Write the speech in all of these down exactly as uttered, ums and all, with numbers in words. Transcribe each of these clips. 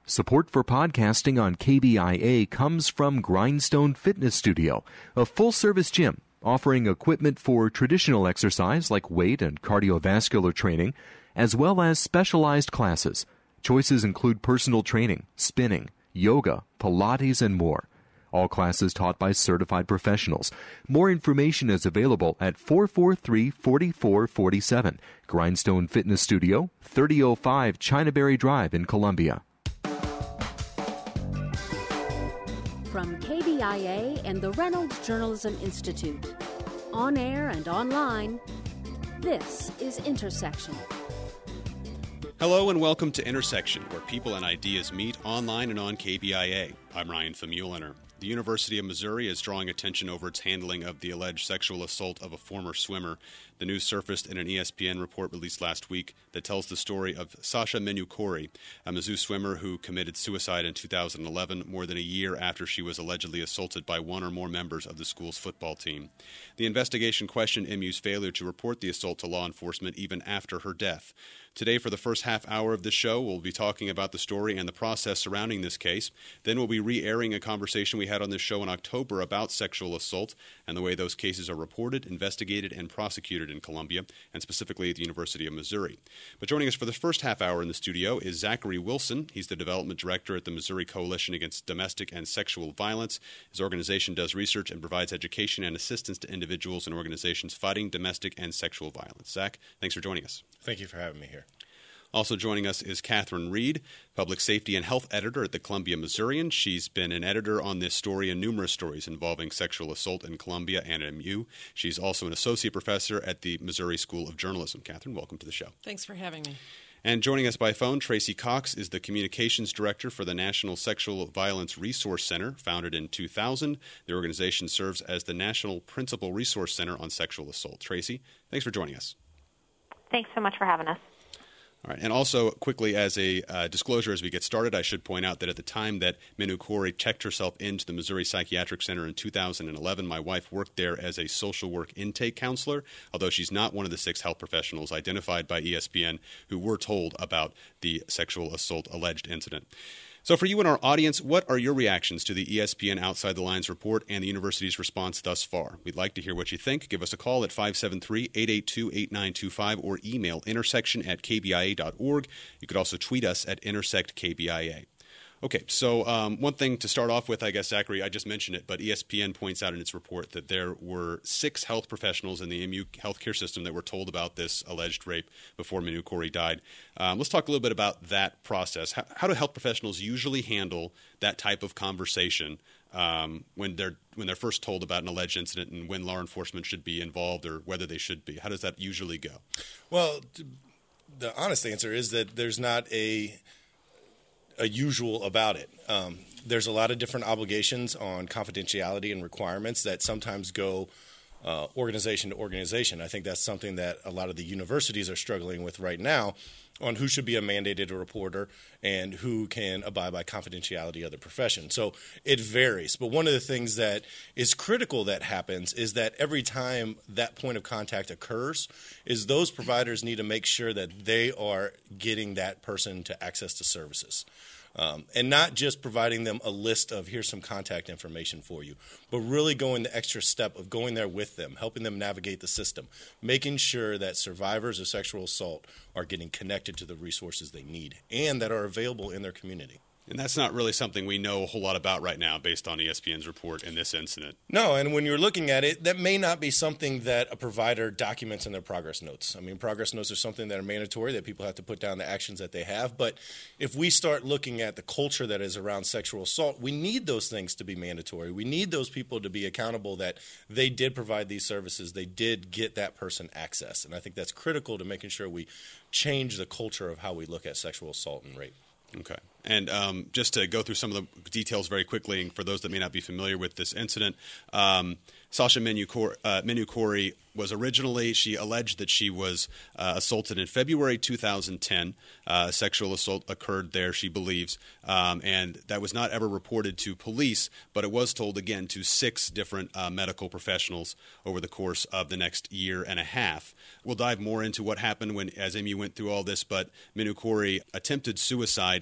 Support for podcasting on K B I A comes from Grindstone Fitness Studio, a full-service gym offering equipment for traditional exercise like weight and cardiovascular training, as well as specialized classes. Choices include personal training, spinning, yoga, Pilates, and more. All classes taught by certified professionals. More information is available at four four three, four four four seven. Grindstone Fitness Studio, thirty oh five Chinaberry Drive in Columbia. From K B I A and the Reynolds Journalism Institute, on air and online, this is Intersection. Hello and welcome to Intersection, where people and ideas meet online and on K B I A. I'm Ryan Famuliner. The University of Missouri is drawing attention over its handling of the alleged sexual assault of a former swimmer. The news surfaced in an E S P N report released last week that tells the story of Sasha Menoukouri, a Mizzou swimmer who committed suicide in two thousand eleven, more than a year after she was allegedly assaulted by one or more members of the school's football team. The investigation questioned M U's failure to report the assault to law enforcement even after her death. Today, for the first half hour of the show, we'll be talking about the story and the process surrounding this case. Then we'll be re-airing a conversation we had on this show in October about sexual assault and the way those cases are reported, investigated, and prosecuted in Columbia, and specifically at the University of Missouri. But joining us for the first half hour in the studio is Zachary Wilson. He's the development director at the Missouri Coalition Against Domestic and Sexual Violence. His organization does research and provides education and assistance to individuals and organizations fighting domestic and sexual violence. Zach, thanks for joining us. Thank you for having me here. Also joining us is Catherine Reed, public safety and health editor at the Columbia Missourian. She's been an editor on this story and numerous stories involving sexual assault in Columbia and at M U. She's also an associate professor at the Missouri School of Journalism. Catherine, welcome to the show. Thanks for having me. And joining us by phone, Tracy Cox is the communications director for the National Sexual Violence Resource Center, founded in two thousand. The organization serves as the National Principal Resource Center on Sexual Assault. Tracy, thanks for joining us. Thanks so much for having us. All right. And also, quickly, as a uh, disclosure as we get started, I should point out that at the time that Menoukouri checked herself into the Missouri Psychiatric Center in two thousand eleven, my wife worked there as a social work intake counselor, although she's not one of the six health professionals identified by E S P N who were told about the sexual assault alleged incident. So for you and our audience, what are your reactions to the E S P N Outside the Lines report and the university's response thus far? We'd like to hear what you think. Give us a call at five seven three, eight eight two, eight nine two five or email intersection at k b i a dot org. You could also tweet us at intersect K B I A. Okay, so um, one thing to start off with, I guess, Zachary, I just mentioned it, but E S P N points out in its report that there were six health professionals in the M U healthcare system that were told about this alleged rape before Menoukouri died. Um, let's talk a little bit about that process. How, how do health professionals usually handle that type of conversation um, when they're when they're first told about an alleged incident, and when law enforcement should be involved or whether they should be? How does that usually go? Well, the honest answer is that there's not a a usual about it. Um, there's a lot of different obligations on confidentiality and requirements that sometimes go uh, organization to organization. I think that's something that a lot of the universities are struggling with right now on who should be a mandated reporter and who can abide by confidentiality of the profession. So it varies. But one of the things that is critical that happens is that every time that point of contact occurs is those providers need to make sure that they are getting that person to access to services. Um, and not just providing them a list of here's some contact information for you, but really going the extra step of going there with them, helping them navigate the system, making sure that survivors of sexual assault are getting connected to the resources they need and that are available in their community. And that's not really something we know a whole lot about right now based on E S P N's report in this incident. No, and when you're looking at it, that may not be something that a provider documents in their progress notes. I mean, progress notes are something that are mandatory, that people have to put down the actions that they have. But if we start looking at the culture that is around sexual assault, we need those things to be mandatory. We need those people to be accountable that they did provide these services, they did get that person access. And I think that's critical to making sure we change the culture of how we look at sexual assault and rape. Okay. And um, just to go through some of the details very quickly, and for those that may not be familiar with this incident, um, Sasha Menoukouri, uh, Menoukouri was originally, she alleged that she was uh, assaulted in February two thousand ten. Uh, sexual assault occurred there, she believes, um, and that was not ever reported to police, but it was told again to six different uh, medical professionals over the course of the next year and a half. We'll dive more into what happened when, as M U went through all this, but Menoukouri attempted suicide in March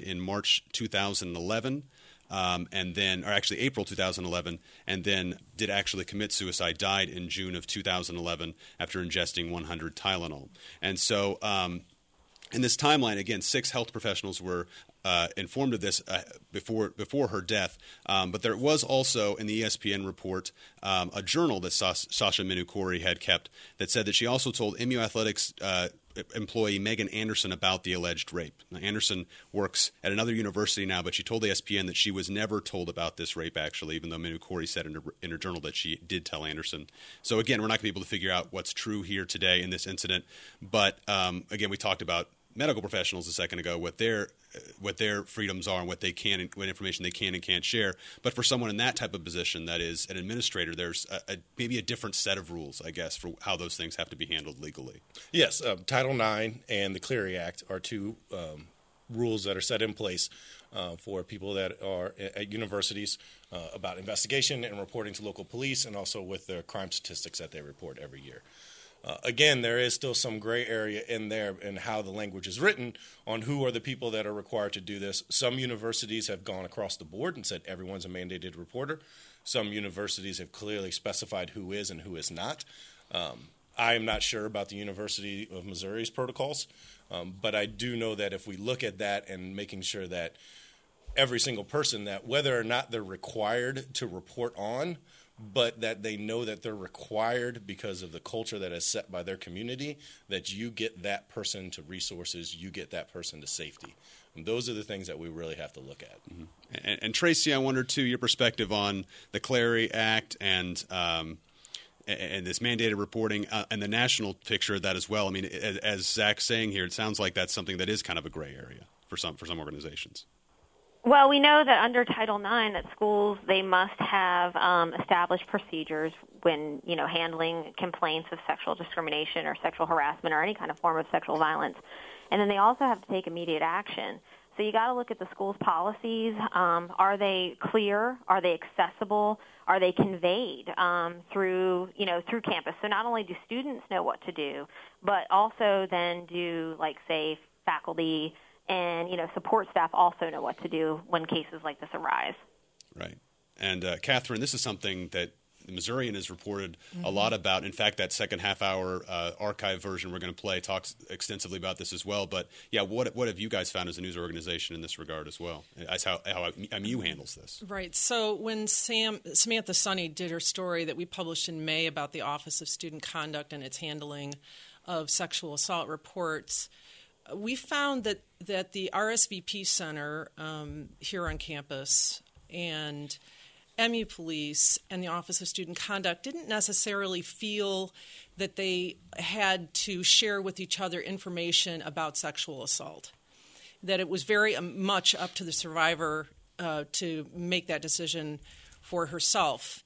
March two thousand eleven. Um, and then, or actually April two thousand eleven, and then did actually commit suicide, died in June of two thousand eleven after ingesting one hundred Tylenol. And so um, in this timeline, again, six health professionals were uh, informed of this uh, before before her death. Um, but there was also in the E S P N report um, a journal that Sa- Sasha Minukori had kept that said that she also told M U Athletics uh, employee Megan Anderson about the alleged rape. Now, Anderson works at another university now, but she told E S P N that she was never told about this rape, actually, even though Minukori said in her, in her journal that she did tell Anderson. So, again, we're not going to be able to figure out what's true here today in this incident. But, um, again, we talked about medical professionals a second ago, what their what their freedoms are and what they can, and what information they can and can't share. But for someone in that type of position, that is an administrator, there's a, a, maybe a different set of rules, I guess, for how those things have to be handled legally. Yes, uh, Title nine and the Clery Act are two um, rules that are set in place uh, for people that are at universities uh, about investigation and reporting to local police, and also with the crime statistics that they report every year. Uh, again, there is still some gray area in there in how the language is written on who are the people that are required to do this. Some universities have gone across the board and said everyone's a mandated reporter. Some universities have clearly specified who is and who is not. Um, I am not sure about the University of Missouri's protocols, um, but I do know that if we look at that and making sure that every single person, that whether or not they're required to report on, but that they know that they're required because of the culture that is set by their community, that you get that person to resources, you get that person to safety. And those are the things that we really have to look at. Mm-hmm. And, and Tracy, I wonder, too, your perspective on the Clery Act and um, and this mandated reporting uh, and the national picture of that as well. I mean, as, as Zach's saying here, it sounds like that's something that is kind of a gray area for some for some organizations. Well, we know that under Title nine that schools, they must have um, established procedures when, you know, handling complaints of sexual discrimination or sexual harassment or any kind of form of sexual violence. And then they also have to take immediate action. So you got to look at the school's policies. Um, are they clear? Are they accessible? Are they conveyed um, through, you know, through campus? So not only do students know what to do, but also then do, like, say, faculty and, you know, support staff also know what to do when cases like this arise. Right. And, uh, Catherine, this is something that the Missourian has reported mm-hmm. a lot about. In fact, that second half-hour uh, archive version we're going to play talks extensively about this as well. But, yeah, what what have you guys found as a news organization in this regard as well, as how, how M U handles this? Right. So when Sam, Samantha Sunny did her story that we published in May about the Office of Student Conduct and its handling of sexual assault reports, we found that, that the R S V P Center um, here on campus and M U Police and the Office of Student Conduct didn't necessarily feel that they had to share with each other information about sexual assault, that it was very much up to the survivor uh, to make that decision for herself.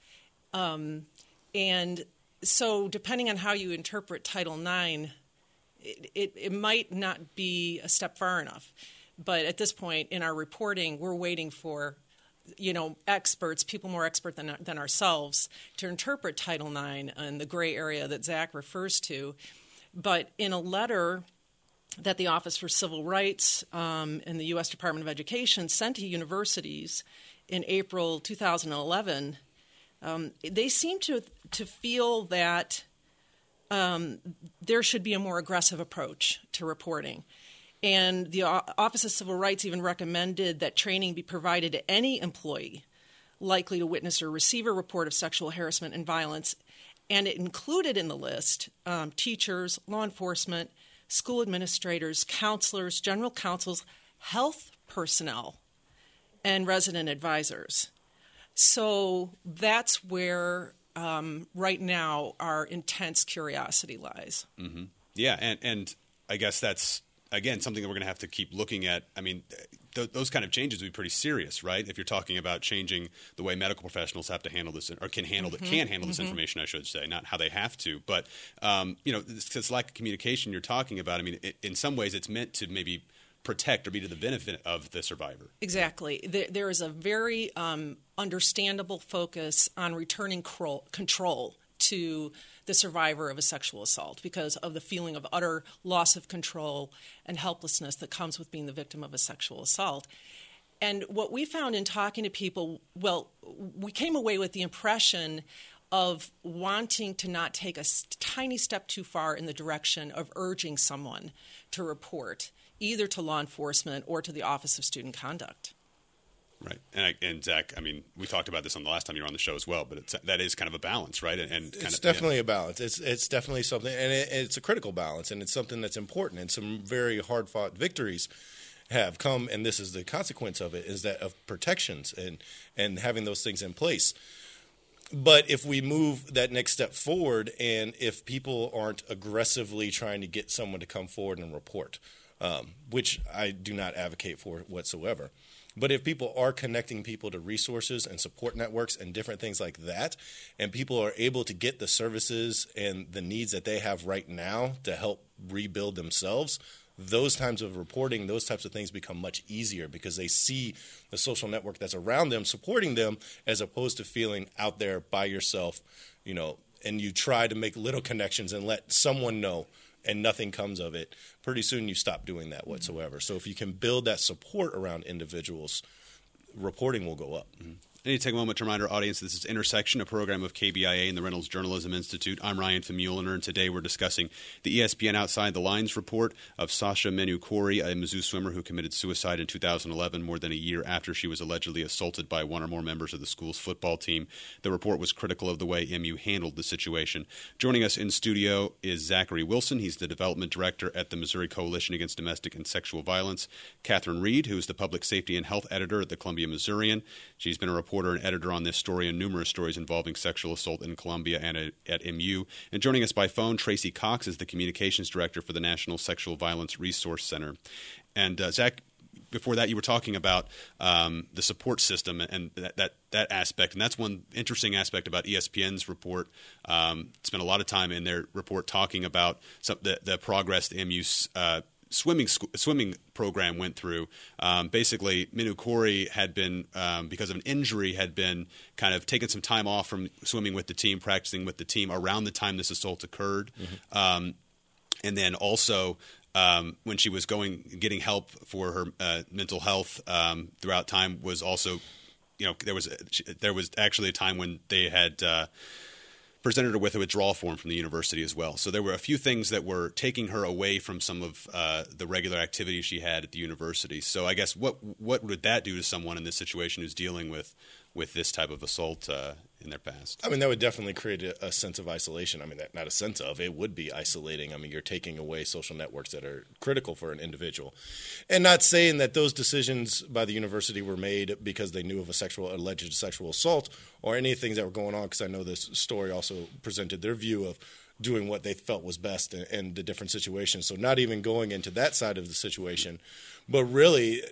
Um, and so depending on how you interpret Title nine, It, it, it might not be a step far enough. But at this point in our reporting, we're waiting for, you know, experts, people more expert than, than ourselves, to interpret Title nine and the gray area that Zach refers to. But in a letter that the Office for Civil Rights um, and the U S Department of Education sent to universities in April two thousand eleven, um, they seem to to feel that Um, there should be a more aggressive approach to reporting. And the o- Office of Civil Rights even recommended that training be provided to any employee likely to witness or receive a report of sexual harassment and violence. And it included in the list um, teachers, law enforcement, school administrators, counselors, general counsels, health personnel, and resident advisors. So that's where Um, right now, our intense curiosity lies. Mm-hmm. Yeah, and, and I guess that's, again, something that we're going to have to keep looking at. I mean, th- those kind of changes would be pretty serious, right? If you're talking about changing the way medical professionals have to handle this, or can handle mm-hmm. it, can handle this mm-hmm. information, I should say, not how they have to. But, um, you know, this, this lack of communication you're talking about, I mean, it, in some ways it's meant to maybe protect or be to the benefit of the survivor. Exactly. There, there is a very um, understandable focus on returning cro- control to the survivor of a sexual assault because of the feeling of utter loss of control and helplessness that comes with being the victim of a sexual assault. And what we found in talking to people, well, we came away with the impression of wanting to not take a tiny step too far in the direction of urging someone to report, either to law enforcement or to the Office of Student Conduct. Right. And, I, and Zach, I mean, we talked about this on the last time you were on the show as well, but it's, that is kind of a balance, right? And, and kind It's of, definitely yeah. a balance. It's it's definitely something, and it, it's a critical balance, and it's something that's important. And some very hard-fought victories have come, and this is the consequence of it, is that of protections and, and having those things in place. But if we move that next step forward, and if people aren't aggressively trying to get someone to come forward and report, um, which I do not advocate for whatsoever, but if people are connecting people to resources and support networks and different things like that, and people are able to get the services and the needs that they have right now to help rebuild themselves, those types of reporting, those types of things become much easier because they see the social network that's around them supporting them, as opposed to feeling out there by yourself, you know, and you try to make little connections and let someone know and nothing comes of it. Pretty soon you stop doing that whatsoever. So if you can build that support around individuals, reporting will go up. Mm-hmm. I need to take a moment to remind our audience this is Intersection, a program of K B I A and the Reynolds Journalism Institute. I'm Ryan Famuliner, and today we're discussing the E S P N Outside the Lines report of Sasha Menoukouri, a Mizzou swimmer who committed suicide in two thousand eleven, more than a year after she was allegedly assaulted by one or more members of the school's football team. The report was critical of the way M U handled the situation. Joining us in studio is Zachary Wilson. He's the development director at the Missouri Coalition Against Domestic and Sexual Violence. Catherine Reed, who is the public safety and health editor at the Columbia Missourian. She's been a reporter and editor on this story and numerous stories involving sexual assault in Columbia and at, at M U. And joining us by phone, Tracy Cox is the communications director for the National Sexual Violence Resource Center. And uh, Zach, before that, you were talking about um, the support system and that, that that aspect, and that's one interesting aspect about E S P N's report. Um, spent a lot of time in their report talking about some, the, the progress the M U's uh, swimming sc- swimming program went through. Um, basically, Menoukouri had been, um, because of an injury, had been kind of taken some time off from swimming with the team, practicing with the team around the time this assault occurred. Mm-hmm. Um, and then also um, when she was going, getting help for her uh, mental health um, throughout time was also, you know, there was, there was actually a time when they had uh, presented her with a withdrawal form from the university as well. So there were a few things that were taking her away from some of uh, the regular activities she had at the university. So I guess what what would that do to someone in this situation who's dealing with with this type of assault uh, in their past? I mean, that would definitely create a, a sense of isolation. I mean, that, not a sense of, it would be isolating. I mean, you're taking away social networks that are critical for an individual. And not saying that those decisions by the university were made because they knew of a sexual, alleged sexual assault or any things that were going on, because I know this story also presented their view of doing what they felt was best in, in the different situations. So not even going into that side of the situation, but really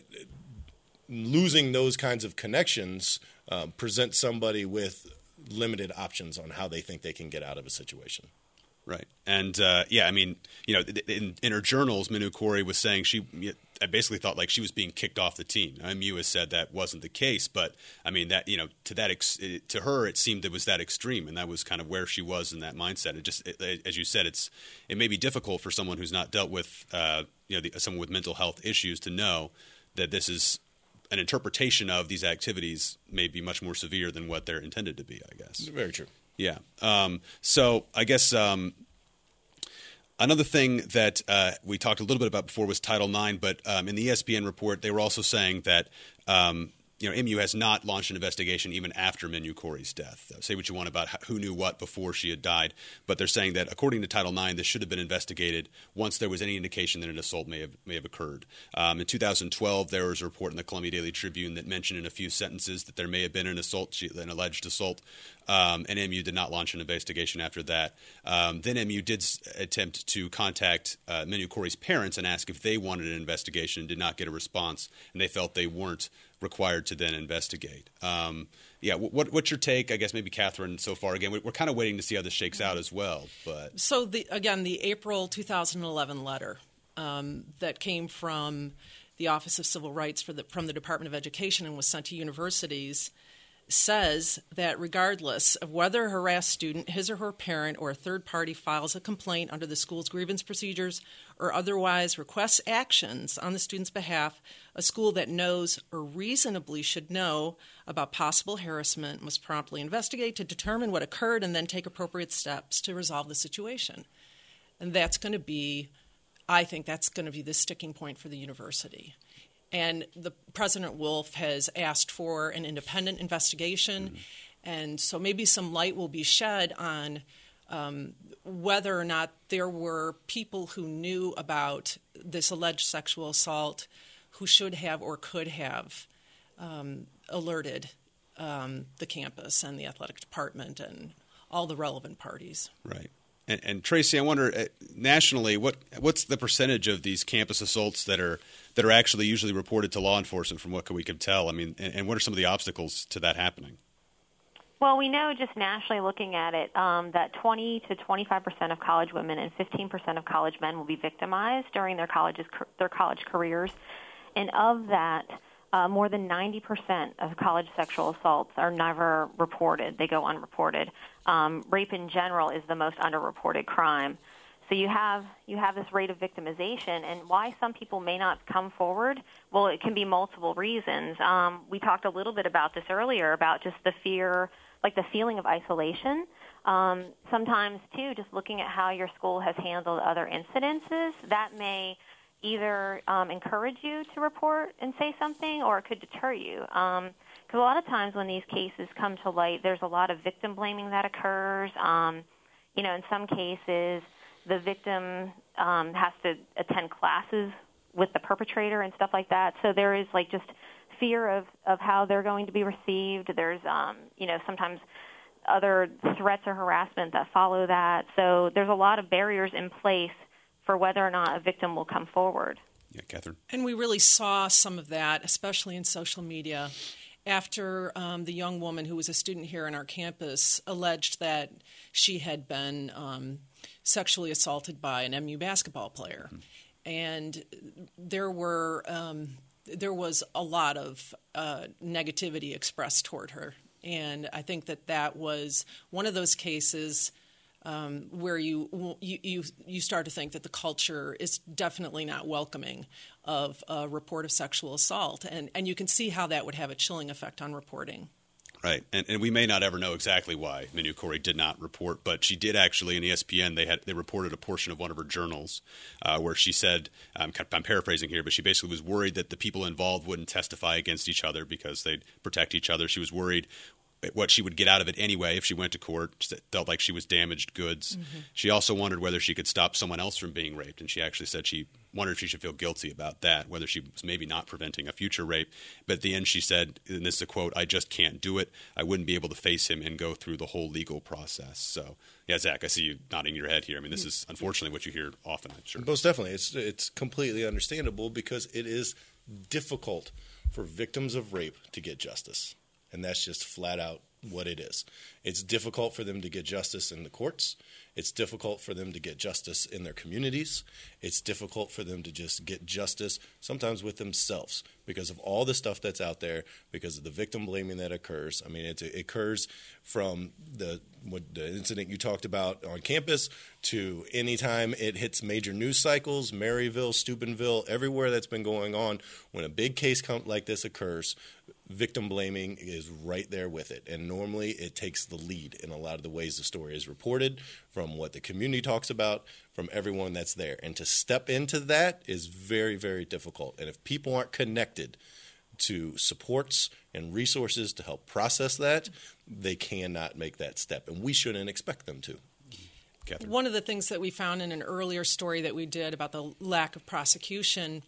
losing those kinds of connections um, present somebody with limited options on how they think they can get out of a situation. Right. And, uh, yeah, I mean, you know, in, in her journals, Menoukouri was saying she I basically thought like she was being kicked off the team. M U has said that wasn't the case, but, I mean, that, you know, to that ex- to her, it seemed it was that extreme, and that was kind of where she was in that mindset. It just, it, as you said, it's it may be difficult for someone who's not dealt with, uh, you know, the, someone with mental health issues to know that this is an interpretation of these activities may be much more severe than what they're intended to be, I guess. Very true. Yeah. Um, so I guess um, another thing that uh, we talked a little bit about before was Title nine, but um, in the E S P N report, they were also saying that um, you know, M U has not launched an investigation even after Menoukouri's death. Say what you want about who knew what before she had died, but they're saying that according to Title nine, this should have been investigated once there was any indication that an assault may have may have occurred. Um, in two thousand twelve, there was a report in the Columbia Daily Tribune that mentioned in a few sentences that there may have been an assault, an alleged assault, um, and M U did not launch an investigation after that. Um, then M U did attempt to contact uh, Menoukouri's parents and ask if they wanted an investigation, did not get a response, and they felt they weren't required to then investigate. Um, yeah, what, what's your take? I guess maybe Catherine. So far, again, we're kind of waiting to see how this shakes out as well. But so the, again, the April two thousand eleven letter um, that came from the Office of Civil Rights for the, from the Department of Education and was sent to universities says that regardless of whether a harassed student, his or her parent, or a third party files a complaint under the school's grievance procedures or otherwise requests actions on the student's behalf, a school that knows or reasonably should know about possible harassment must promptly investigate to determine what occurred and then take appropriate steps to resolve the situation. And that's going to be, I think that's going to be the sticking point for the university. And the President Wolf has asked for an independent investigation, mm-hmm. and so maybe some light will be shed on um, whether or not there were people who knew about this alleged sexual assault who should have or could have um, alerted um, the campus and the athletic department and all the relevant parties. Right. And, and Tracy, I wonder, uh, nationally, what what's the percentage of these campus assaults that are that are actually usually reported to law enforcement from what we can tell? I mean, and, and what are some of the obstacles to that happening? Well, we know just nationally looking at it um, that twenty to twenty-five percent of college women and fifteen percent of college men will be victimized during their colleges their college careers. And of that, uh, more than ninety percent of college sexual assaults are never reported. They go unreported. Um, rape in general is the most underreported crime. So you have you have this rate of victimization, and why some people may not come forward, well, it can be multiple reasons. Um, we talked a little bit about this earlier, about just the fear, like the feeling of isolation. Um, sometimes, too, just looking at how your school has handled other incidences, that may either um, encourage you to report and say something, or it could deter you. Um, Because a lot of times when these cases come to light, there's a lot of victim blaming that occurs. Um, you know, in some cases, the victim um, has to attend classes with the perpetrator and stuff like that. So there is like just fear of, of how they're going to be received. There's, um, you know, sometimes other threats or harassment that follow that. So there's a lot of barriers in place for whether or not a victim will come forward. Yeah, Catherine. And we really saw some of that, especially in social media, after um, the young woman who was a student here on our campus alleged that she had been um, sexually assaulted by an M U basketball player. Mm-hmm. And there were um, there was a lot of uh, negativity expressed toward her. And I think that that was one of those cases Um, where you, you you you start to think that the culture is definitely not welcoming of a report of sexual assault, and, and you can see how that would have a chilling effect on reporting. Right, and, and we may not ever know exactly why Minu Khoury did not report, but she did actually in E S P N. They had they reported a portion of one of her journals uh, where she said, um, I'm paraphrasing here, but she basically was worried that the people involved wouldn't testify against each other because they'd protect each other. She was worried what she would get out of it anyway if she went to court. She felt like she was damaged goods. Mm-hmm. She also wondered whether she could stop someone else from being raped, and she actually said she wondered if she should feel guilty about that, whether she was maybe not preventing a future rape. But at the end she said, and this is a quote, "I just can't do it. I wouldn't be able to face him and go through the whole legal process." So, yeah, Zach, I see you nodding your head here. I mean, this is unfortunately what you hear often, I'm sure. Most definitely. It's, it's completely understandable because it is difficult for victims of rape to get justice, and that's just flat out what it is. It's difficult for them to get justice in the courts. It's difficult for them to get justice in their communities. It's difficult for them to just get justice sometimes with themselves because of all the stuff that's out there, because of the victim blaming that occurs. I mean, it, it occurs from the, what, the incident you talked about on campus to any time it hits major news cycles, Maryville, Steubenville, everywhere that's been going on. When a big case come, like this occurs, victim blaming is right there with it. And normally it takes the lead in a lot of the ways the story is reported, from what the community talks about, from everyone that's there. And to step into that is very, very difficult. And if people aren't connected to supports and resources to help process that, they cannot make that step. And we shouldn't expect them to. Catherine. One of the things that we found in an earlier story that we did about the lack of prosecution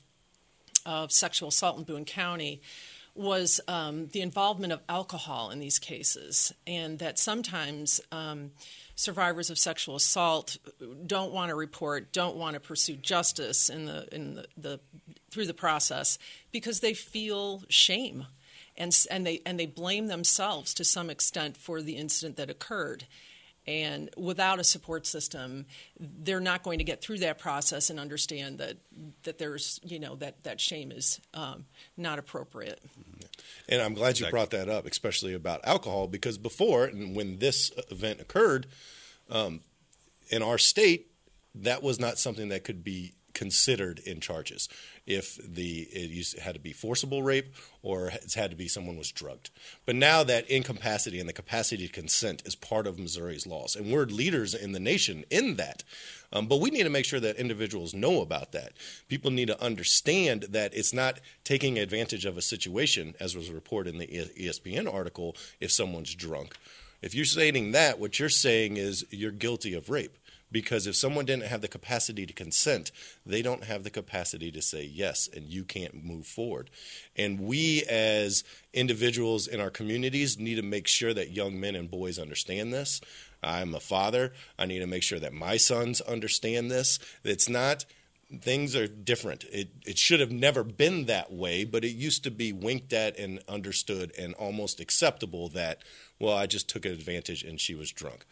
of sexual assault in Boone County was um, the involvement of alcohol in these cases, and that sometimes um, survivors of sexual assault don't want to report, don't want to pursue justice in the in the, the through the process because they feel shame, and and they and they blame themselves to some extent for the incident that occurred. And without a support system, they're not going to get through that process and understand that that there's, you know, that, that shame is um, not appropriate. And I'm glad you Exactly. brought that up, especially about alcohol, because before, and when this event occurred, um, in our state, that was not something that could be considered in charges. If the it used, had to be forcible rape or it had to be someone was drugged. But now that incapacity and the capacity to consent is part of Missouri's laws, and we're leaders in the nation in that. Um, but we need to make sure that individuals know about that. People need to understand that it's not taking advantage of a situation, as was reported in the E S P N article, if someone's drunk. If you're stating that, what you're saying is you're guilty of rape. Because if someone didn't have the capacity to consent, they don't have the capacity to say yes, and you can't move forward. And we as individuals in our communities need to make sure that young men and boys understand this. I'm a father. I need to make sure that my sons understand this. It's not – things are different. It, it should have never been that way, but it used to be winked at and understood and almost acceptable that, well, I just took advantage and she was drunk.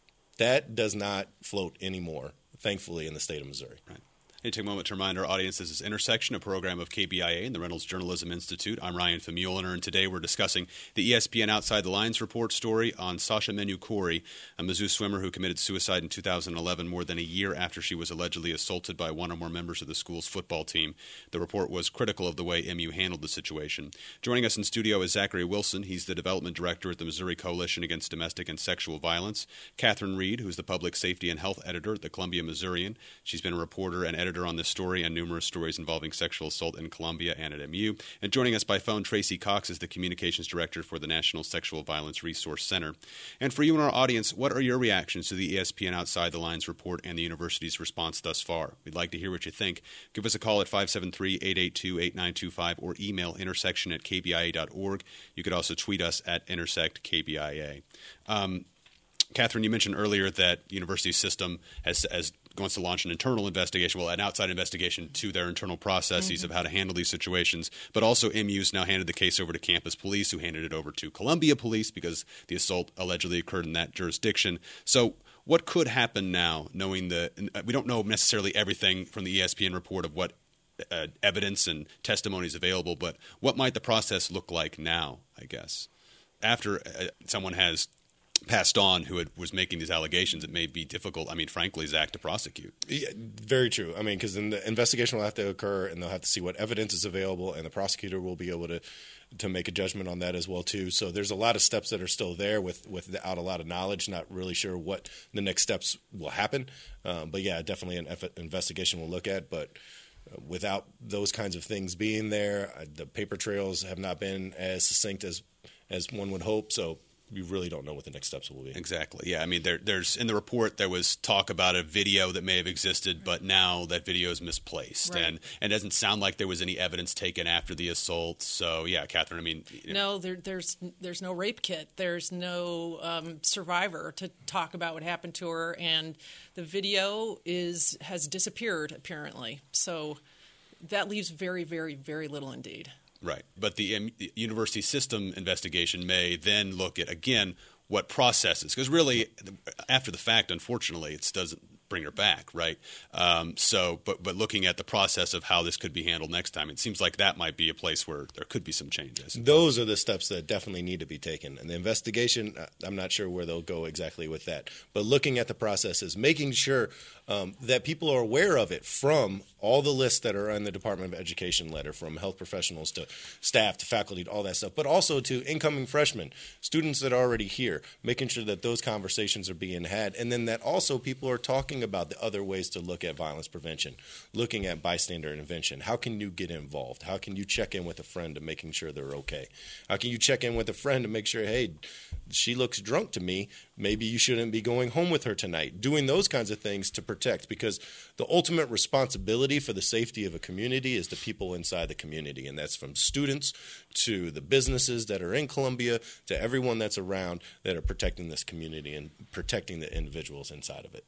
That does not float anymore, thankfully, in the state of Missouri. Right. I need to take a moment to remind our audience this is Intersection, a program of K B I A and the Reynolds Journalism Institute. I'm Ryan Famuliner, and today we're discussing the E S P N Outside the Lines report story on Sasha Menoukouri, a Mizzou swimmer who committed suicide in two thousand eleven, more than a year after she was allegedly assaulted by one or more members of the school's football team. The report was critical of the way M U handled the situation. Joining us in studio is Zachary Wilson. He's the development director at the Missouri Coalition Against Domestic and Sexual Violence. Catherine Reed, who's the public safety and health editor at the Columbia Missourian. She's been a reporter and editor on this story and numerous stories involving sexual assault in Columbia and at M U. And joining us by phone, Tracy Cox is the communications director for the National Sexual Violence Resource Center. And for you and our audience, what are your reactions to the E S P N Outside the Lines report and the university's response thus far? We'd like to hear what you think. Give us a call at five seven three, eight eight two, eight nine two five or email intersection at k b i a dot org. You could also tweet us at intersect K B I A. Um, Catherine, you mentioned earlier that the university system has, has wants to launch an internal investigation, well, an outside investigation to their internal processes mm-hmm. of how to handle these situations. But also M U's now handed the case over to campus police, who handed it over to Columbia police because the assault allegedly occurred in that jurisdiction. So what could happen now, knowing the – we don't know necessarily everything from the E S P N report of what uh, evidence and testimony is available, but what might the process look like now, I guess, after uh, someone has – passed on who had, was making these allegations? It may be difficult, I mean, frankly, Zach, to prosecute. Yeah, very true. I mean, because then the investigation will have to occur, and they'll have to see what evidence is available, and the prosecutor will be able to to make a judgment on that as well, too. So there's a lot of steps that are still there with without a lot of knowledge, not really sure what the next steps will happen. Um, but, yeah, definitely an eff- investigation we'll look at. But uh, without those kinds of things being there, uh, the paper trails have not been as succinct as as one would hope. So we really don't know what the next steps will be. Exactly. Yeah. I mean, there, there's in the report there was talk about a video that may have existed, but now that video is misplaced, right. and and it doesn't sound like there was any evidence taken after the assault. So yeah, Catherine. I mean, you know. no, there, there's there's no rape kit. There's no um, survivor to talk about what happened to her, and the video is has disappeared apparently. So that leaves very, very, very little indeed. Right. But the um, university system investigation may then look at, again, what processes. Because really, after the fact, unfortunately, it doesn't bring her back, right? Um, so, but but looking at the process of how this could be handled next time, it seems like that might be a place where there could be some changes. Those are the steps that definitely need to be taken. And the investigation, I'm not sure where they'll go exactly with that. But looking at the processes, making sure um, that people are aware of it from all the lists that are in the Department of Education letter, from health professionals to staff to faculty to all that stuff, but also to incoming freshmen, students that are already here, making sure that those conversations are being had. And then that also people are talking about the other ways to look at violence prevention, looking at bystander intervention. How can you get involved? How can you check in with a friend to making sure they're okay? How can you check in with a friend to make sure, hey, she looks drunk to me, maybe you shouldn't be going home with her tonight? Doing those kinds of things to protect, because the ultimate responsibility for the safety of a community is the people inside the community, and that's from students to the businesses that are in Columbia to everyone that's around that are protecting this community and protecting the individuals inside of it.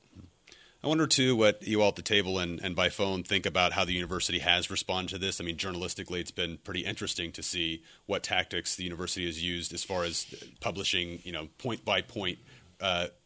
I wonder, too, what you all at the table and, and by phone think about how the university has responded to this. I mean, journalistically, it's been pretty interesting to see what tactics the university has used as far as publishing, you know, point-by-point uh,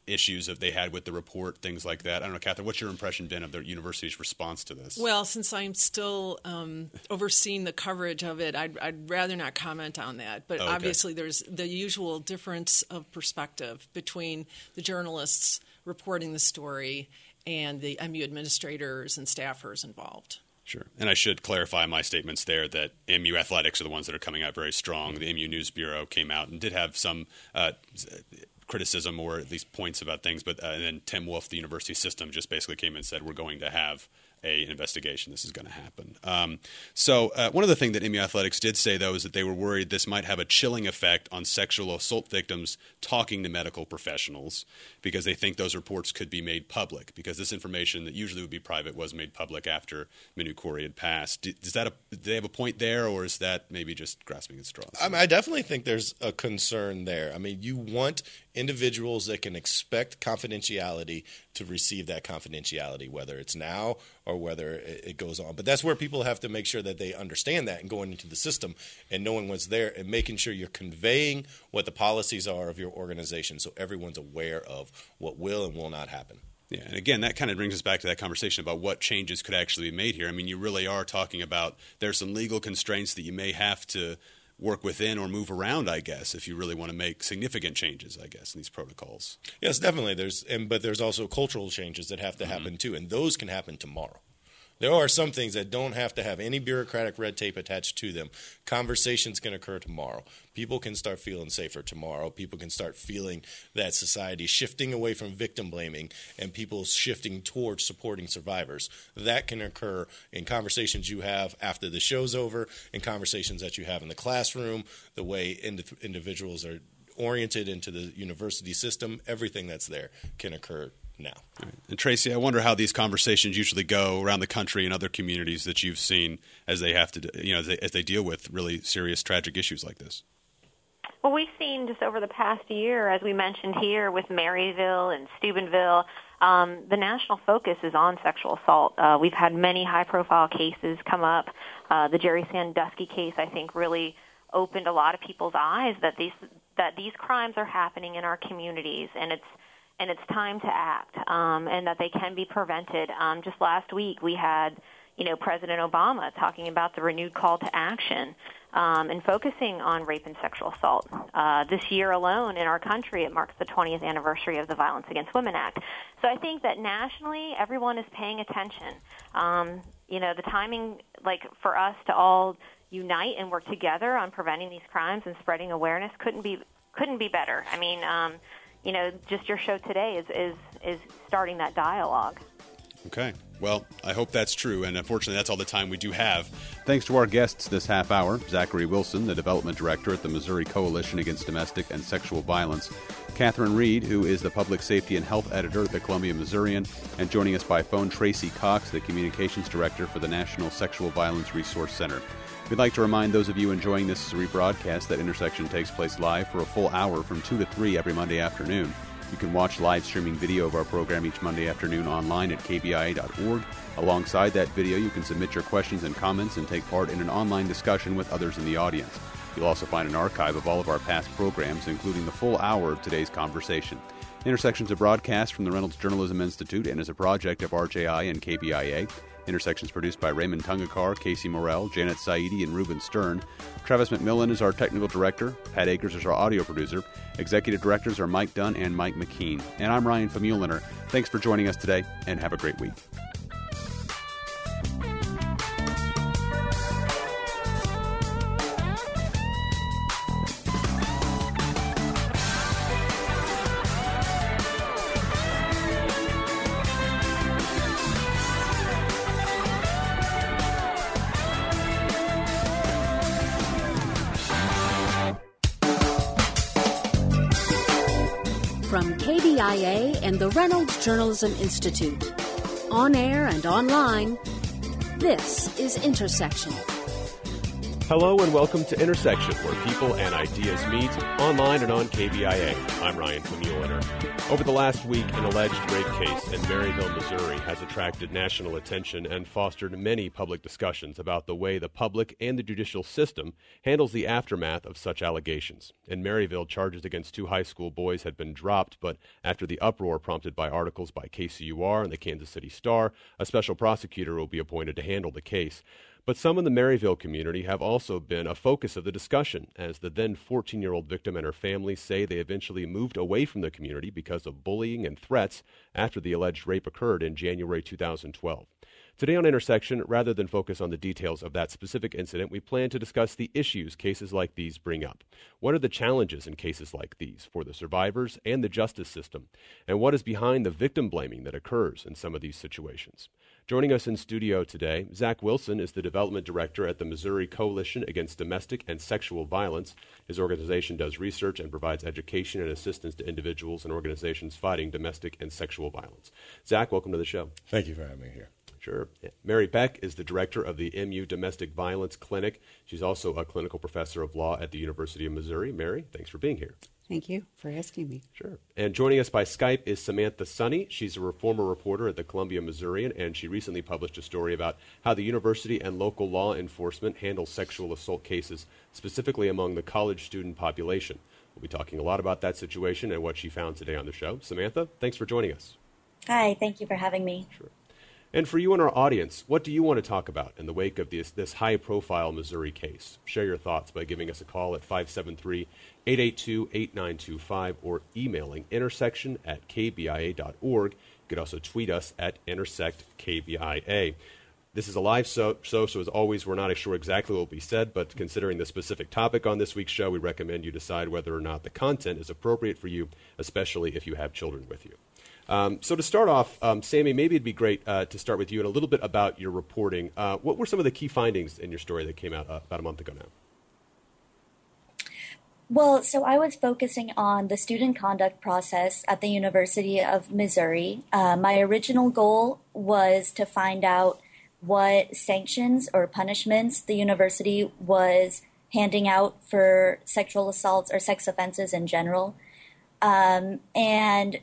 issues that they had with the report, things like that. I don't know, Catherine, what's your impression been of the university's response to this? Well, since I'm still um, overseeing the coverage of it, I'd, I'd rather not comment on that. But oh, okay. obviously there's the usual difference of perspective between the journalists reporting the story and the M U administrators and staffers involved. Sure. And I should clarify my statements there that M U athletics are the ones that are coming out very strong. The M U News Bureau came out and did have some uh, criticism or at least points about things. But uh, and then Tim Wolf, the university system, just basically came in and said, we're going to have an investigation. This is going to happen. Um, so uh, one of the things that M U Athletics did say, though, is that they were worried this might have a chilling effect on sexual assault victims talking to medical professionals because they think those reports could be made public because this information that usually would be private was made public after Minu Khoury had passed. Do, does that a, do they have a point there, or is that maybe just grasping at straws? I, mean, I definitely think there's a concern there. I mean, you want individuals that can expect confidentiality to receive that confidentiality, whether it's now or whether it goes on. But that's where people have to make sure that they understand that and going into the system and knowing what's there and making sure you're conveying what the policies are of your organization so everyone's aware of what will and will not happen. Yeah, and again, that kind of brings us back to that conversation about what changes could actually be made here. I mean, you really are talking about there's some legal constraints that you may have to work within or move around, I guess, if you really want to make significant changes, I guess, in these protocols. Yes, definitely. There's, and, but there's also cultural changes that have to happen, mm-hmm. too, and those can happen tomorrow. There are some things that don't have to have any bureaucratic red tape attached to them. Conversations can occur tomorrow. People can start feeling safer tomorrow. People can start feeling that society shifting away from victim blaming and people shifting towards supporting survivors. That can occur in conversations you have after the show's over, in conversations that you have in the classroom, the way ind- individuals are oriented into the university system. Everything that's there can occur now. Right. And Tracy, I wonder how these conversations usually go around the country and other communities that you've seen as they have to, you know, as they, as they deal with really serious, tragic issues like this. Well, we've seen just over the past year, as we mentioned here with Maryville and Steubenville, um, the national focus is on sexual assault. Uh, we've had many high-profile cases come up. Uh, the Jerry Sandusky case, I think, really opened a lot of people's eyes that these that these crimes are happening in our communities, and it's and it's time to act, um, and that they can be prevented. Um, just last week, we had, you know, President Obama talking about the renewed call to action um, and focusing on rape and sexual assault. Uh, this year alone in our country, it marks the twentieth anniversary of the Violence Against Women Act. So I think that nationally, everyone is paying attention. Um, you know, the timing, like, for us to all unite and work together on preventing these crimes and spreading awareness couldn't be couldn't be better. I mean, um, you know, just your show today is, is, is starting that dialogue. Okay. Well, I hope that's true, and unfortunately that's all the time we do have. Thanks to our guests this half hour, Zachary Wilson, the Development Director at the Missouri Coalition Against Domestic and Sexual Violence, Catherine Reed, who is the Public Safety and Health Editor at the Columbia Missourian, and joining us by phone, Tracy Cox, the Communications Director for the National Sexual Violence Resource Center. We'd like to remind those of you enjoying this rebroadcast that Intersection takes place live for a full hour from two to three every Monday afternoon. You can watch live streaming video of our program each Monday afternoon online at k b i a dot org. Alongside that video, you can submit your questions and comments and take part in an online discussion with others in the audience. You'll also find an archive of all of our past programs, including the full hour of today's conversation. Intersection's a broadcast from the Reynolds Journalism Institute and is a project of R J I and K B I A. Intersections produced by Raymond Tungakar, Casey Morrell, Janet Saidi, and Reuben Stern. Travis McMillan is our technical director. Pat Akers is our audio producer. Executive directors are Mike Dunn and Mike McKean. And I'm Ryan Famuliner. Thanks for joining us today, and have a great week. From K B I A and the Reynolds Journalism Institute. On air and online, this is Intersection. Hello and welcome to Intersection, where people and ideas meet, online and on K B I A. I'm Ryan Famuliner. Over the last week, an alleged rape case in Maryville, Missouri has attracted national attention and fostered many public discussions about the way the public and the judicial system handles the aftermath of such allegations. In Maryville, charges against two high school boys had been dropped, but after the uproar prompted by articles by K C U R and the Kansas City Star, a special prosecutor will be appointed to handle the case. But some in the Maryville community have also been a focus of the discussion, as the then fourteen-year-old victim and her family say they eventually moved away from the community because of bullying and threats after the alleged rape occurred in January two thousand twelve. Today on Intersection, rather than focus on the details of that specific incident, we plan to discuss the issues cases like these bring up. What are the challenges in cases like these for the survivors and the justice system? And what is behind the victim blaming that occurs in some of these situations? Joining us in studio today, Zach Wilson is the development director at the Missouri Coalition Against Domestic and Sexual Violence. His organization does research and provides education and assistance to individuals and organizations fighting domestic and sexual violence. Zach, welcome to the show. Thank you for having me here. Sure. Mary Beck is the director of the M U Domestic Violence Clinic. She's also a clinical professor of law at the University of Missouri. Mary, thanks for being here. Thank you for asking me. Sure. And joining us by Skype is Samantha Sunny. She's a former reporter at the Columbia Missourian, and she recently published a story about how the university and local law enforcement handle sexual assault cases, specifically among the college student population. We'll be talking a lot about that situation and what she found today on the show. Samantha, thanks for joining us. Hi, thank you for having me. Sure. And for you and our audience, what do you want to talk about in the wake of this, this high-profile Missouri case? Share your thoughts by giving us a call at five seven three, eight eight two, eight nine two five or emailing intersection at k b i a dot org. You could also tweet us at intersect k b i a. This is a live show, so, so as always, we're not sure exactly what will be said, but considering the specific topic on this week's show, we recommend you decide whether or not the content is appropriate for you, especially if you have children with you. Um, so to start off, um, Sammy, maybe it'd be great uh, to start with you and a little bit about your reporting. Uh, what were some of the key findings in your story that came out uh, about a month ago now? Well, so I was focusing on the student conduct process at the University of Missouri. Uh, my original goal was to find out what sanctions or punishments the university was handing out for sexual assaults or sex offenses in general. Um, and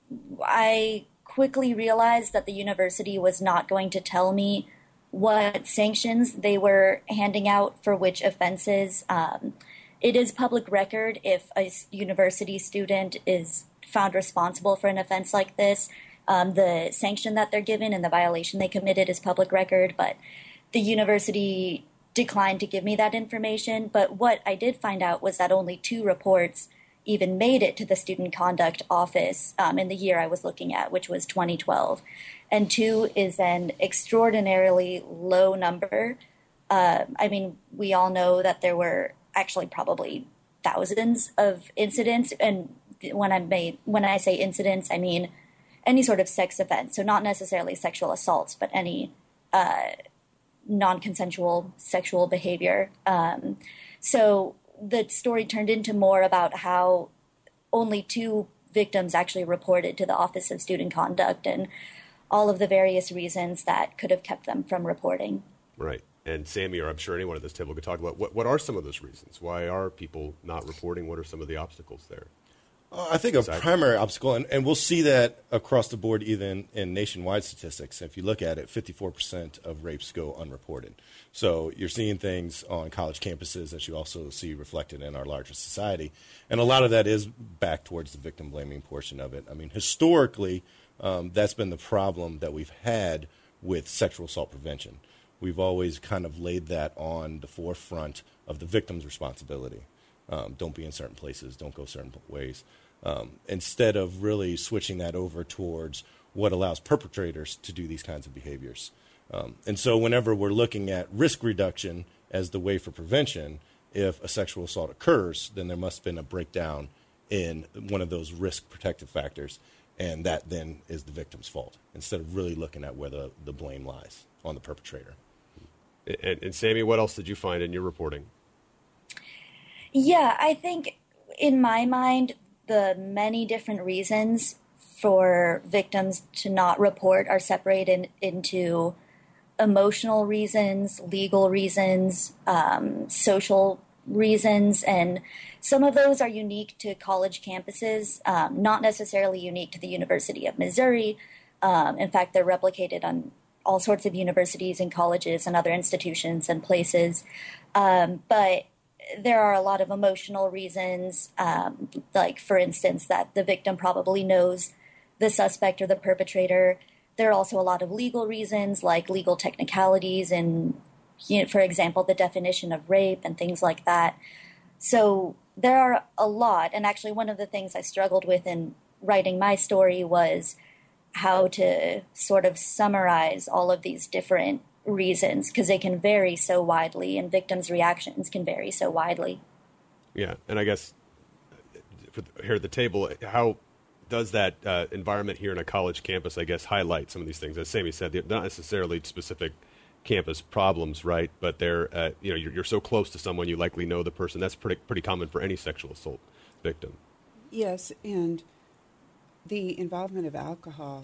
I quickly realized that the university was not going to tell me what sanctions they were handing out for which offenses. Um, it is public record if a university student is found responsible for an offense like this. Um, the sanction that they're given and the violation they committed is public record, but the university declined to give me that information. But what I did find out was that only two reports even made it to the student conduct office um, in the year I was looking at, which was twenty twelve. And two is an extraordinarily low number. Uh, I mean, we all know that there were actually probably thousands of incidents. And when I made, when I say incidents, I mean any sort of sex offense. So not necessarily sexual assaults, but any uh, non-consensual sexual behavior. Um, so the story turned into more about how only two victims actually reported to the Office of Student Conduct and all of the various reasons that could have kept them from reporting. Right. And Sammy, or I'm sure anyone at this table could talk about what, what are some of those reasons? Why are people not reporting? What are some of the obstacles there? Uh, I think a exactly. primary obstacle, and, and we'll see that across the board even in nationwide statistics. If you look at it, fifty-four percent of rapes go unreported. So you're seeing things on college campuses that you also see reflected in our larger society. And a lot of that is back towards the victim blaming portion of it. I mean, historically, um, that's been the problem that we've had with sexual assault prevention. We've always kind of laid that on the forefront of the victim's responsibility. Um, don't be in certain places, don't go certain ways, um, instead of really switching that over towards what allows perpetrators to do these kinds of behaviors. Um, and so whenever we're looking at risk reduction as the way for prevention, if a sexual assault occurs, then there must have been a breakdown in one of those risk protective factors, and that then is the victim's fault, instead of really looking at where the, the blame lies on the perpetrator. And, and Sammy, what else did you find in your reporting? Yeah, I think in my mind, the many different reasons for victims to not report are separated into emotional reasons, legal reasons, um, social reasons, and some of those are unique to college campuses, um, not necessarily unique to the University of Missouri. Um, in fact, they're replicated on all sorts of universities and colleges and other institutions and places. Um, but there are a lot of emotional reasons, um, like, for instance, that the victim probably knows the suspect or the perpetrator. There are also a lot of legal reasons, like legal technicalities and, you know, for example, the definition of rape and things like that. So there are a lot. And actually, one of the things I struggled with in writing my story was how to sort of summarize all of these different reasons, because they can vary so widely and victims' reactions can vary so widely. Yeah, and I guess for here at the table, how does that uh, environment here in a college campus, I guess, highlight some of these things? As Sammy said, they're not necessarily specific campus problems, right? But they're, uh, you know, you're, you're so close to someone, you likely know the person. That's pretty pretty common for any sexual assault victim. Yes, and the involvement of alcohol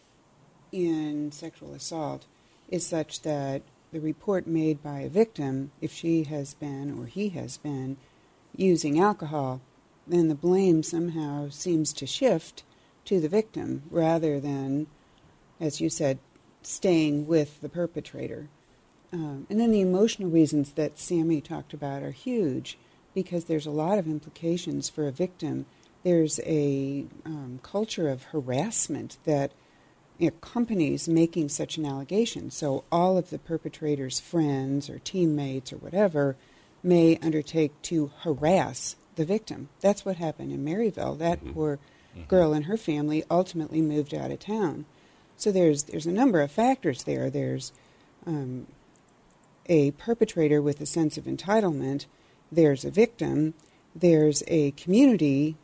in sexual assault is such that the report made by a victim, if she has been or he has been using alcohol, then the blame somehow seems to shift to the victim rather than, as you said, staying with the perpetrator. Um, and then the emotional reasons that Sammy talked about are huge because there's a lot of implications for a victim. There's a um, culture of harassment that accompanies making such an allegation. So all of the perpetrator's friends or teammates or whatever may undertake to harass the victim. That's what happened in Maryville. That mm-hmm. poor mm-hmm. girl and her family ultimately moved out of town. So there's there's a number of factors there. There's um, a perpetrator with a sense of entitlement. There's a victim. There's a community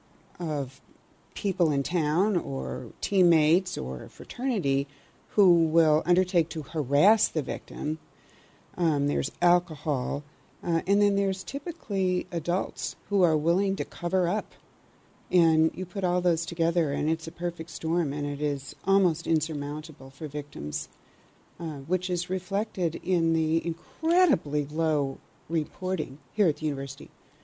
of people in town or teammates or fraternity who will undertake to harass the victim. Um, there's alcohol. Uh, and then there's typically adults who are willing to cover up. And you put all those together, and it's a perfect storm, and it is almost insurmountable for victims, uh, which is reflected in the incredibly low reporting here at the university.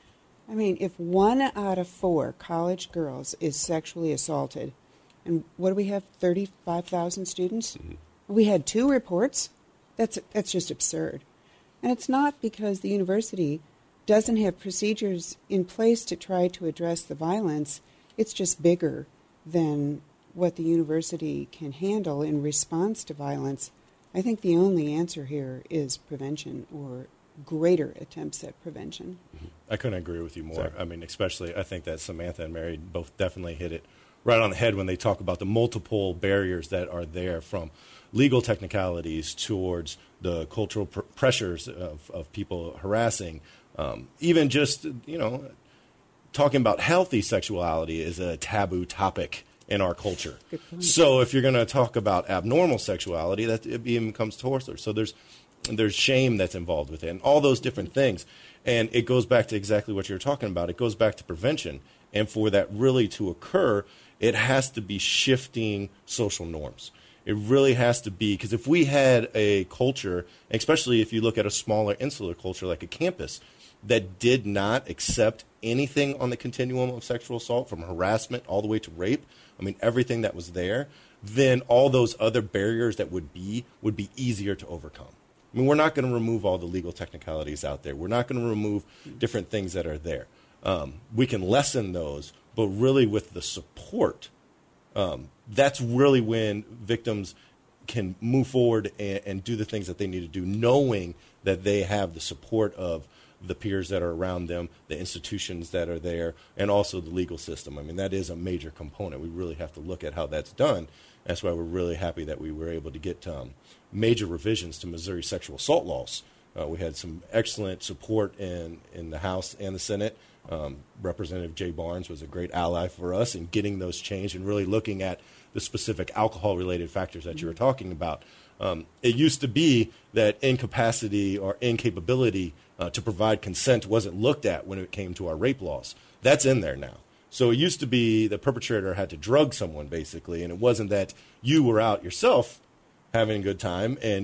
I mean, if one out of four college girls is sexually assaulted, and what do we have, thirty-five thousand students? Mm-hmm. We had two reports. That's that's just absurd. And it's not because the university doesn't have procedures in place to try to address the violence. It's just bigger than what the university can handle in response to violence. I think the only answer here is prevention or greater attempts at prevention. I couldn't agree with you more. Sorry. I mean, especially I think that Samantha and Mary both definitely hit it right on the head when they talk about the multiple barriers that are there, from legal technicalities towards the cultural pr- pressures of, of people harassing. Um, even just, you know, talking about healthy sexuality is a taboo topic in our culture. So if you're going to talk about abnormal sexuality, that it even comes torture. So there's there's shame that's involved with it and all those different things. And it goes back to exactly what you're talking about. It goes back to prevention. And for that really to occur, it has to be shifting social norms. It really has to be, because if we had a culture, especially if you look at a smaller insular culture like a campus, that did not accept anything on the continuum of sexual assault, from harassment all the way to rape, I mean, everything that was there, then all those other barriers that would be would be easier to overcome. I mean, we're not going to remove all the legal technicalities out there. We're not going to remove different things that are there. Um, we can lessen those, but really with the support, um, that's really when victims can move forward and, and do the things that they need to do, knowing that they have the support of the peers that are around them, the institutions that are there, and also the legal system. I mean, that is a major component. We really have to look at how that's done. That's why we're really happy that we were able to get um, major revisions to Missouri sexual assault laws. Uh, we had some excellent support in, in the House and the Senate. Um, Representative Jay Barnes was a great ally for us in getting those changed and really looking at the specific alcohol-related factors that you were talking about. Um, it used to be that incapacity or incapability uh, to provide consent wasn't looked at when it came to our rape laws. That's in there now. So it used to be the perpetrator had to drug someone, basically, and it wasn't that you were out yourself having a good time and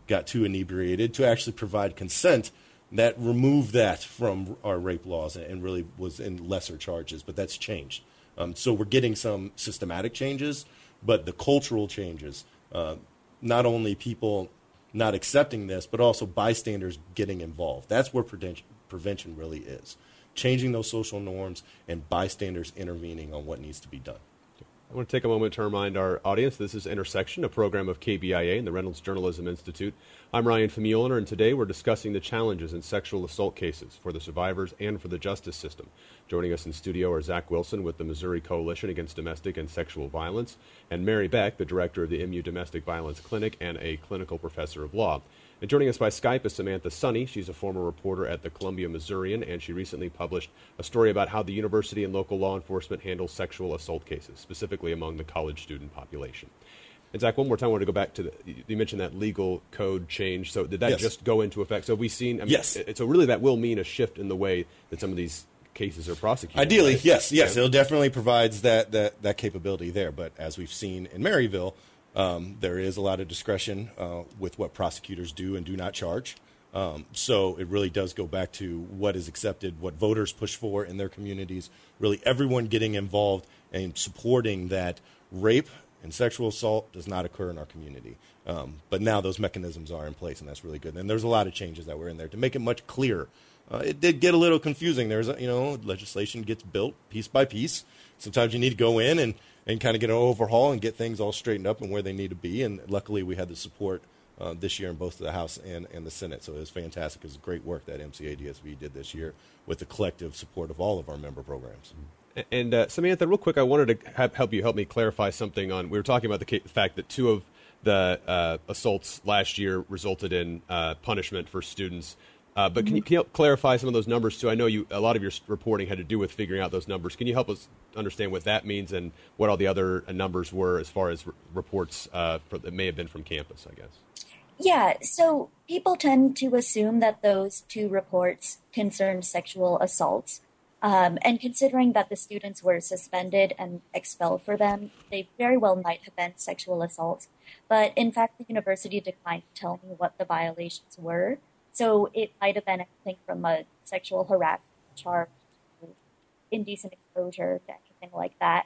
got too inebriated, to actually provide consent that removed that from our rape laws and really was in lesser charges. But that's changed. Um, so we're getting some systematic changes, but the cultural changes, uh, not only people not accepting this, but also bystanders getting involved. That's where prevention, prevention really is. Changing those social norms and bystanders intervening on what needs to be done. I want to take a moment to remind our audience this is Intersection, a program of K B I A and the Reynolds Journalism Institute. I'm Ryan Famuliner, and today we're discussing the challenges in sexual assault cases for the survivors and for the justice system. Joining us in studio are Zach Wilson with the Missouri Coalition Against Domestic and Sexual Violence, and Mary Beck, the director of the M U Domestic Violence Clinic and a clinical professor of law. And joining us by Skype is Samantha Sunny. She's a former reporter at the Columbia Missourian, and she recently published a story about how the university and local law enforcement handles sexual assault cases, specifically among the college student population. And Zach, one more time, I want to go back to the, you mentioned that legal code change. So did that yes. just go into effect? So have we seen, I mean, yes. it, so really that will mean a shift in the way that some of these cases are prosecuted. Ideally, right? yes, yes. Yeah. It definitely provides that, that, that capability there. But as we've seen in Maryville, Um, there is a lot of discretion uh, with what prosecutors do and do not charge. Um, so it really does go back to what is accepted, what voters push for in their communities, really everyone getting involved and supporting that rape and sexual assault does not occur in our community. Um, but now those mechanisms are in place, and that's really good. And there's a lot of changes that were in there to make it much clearer. Uh, it did get a little confusing. There's, a, you know, legislation gets built piece by piece. Sometimes you need to go in and, and kind of get an overhaul and get things all straightened up and where they need to be. And luckily, we had the support uh, this year in both the House and, and the Senate. So it was fantastic. It was great work that M C A D S V did this year with the collective support of all of our member programs. And uh, Samantha, real quick, I wanted to have, help you help me clarify something on. We were talking about the, ca- the fact that two of the uh, assaults last year resulted in uh, punishment for students. Uh, but can you, can you help clarify some of those numbers too? I know you a lot of your reporting had to do with figuring out those numbers. Can you help us understand what that means and what all the other numbers were as far as re- reports uh, for, that may have been from campus, I guess? Yeah, so people tend to assume that those two reports concerned sexual assaults. Um, and considering that the students were suspended and expelled for them, they very well might have been sexual assaults. But in fact, the university declined to tell me what the violations were. So it might have been anything from a sexual harassment charge to indecent exposure to anything like that.